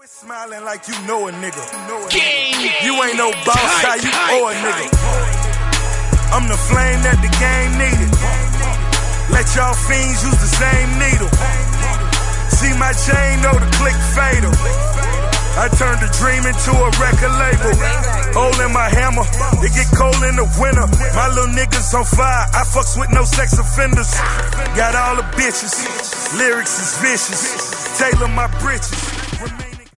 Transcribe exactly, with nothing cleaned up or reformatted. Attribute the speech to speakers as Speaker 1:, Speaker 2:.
Speaker 1: Smiling like you know a nigga. You ain't no boss, how you owe a nigga. I'm the flame that the game needed. Let y'all fiends use the same needle. See my chain, know the click fatal. I turned a dream into a record label. Hole in my hammer, it get cold in the winter. My little niggas on fire, I fucks with no sex offenders. Got all the bitches, lyrics is vicious. Tailor my britches.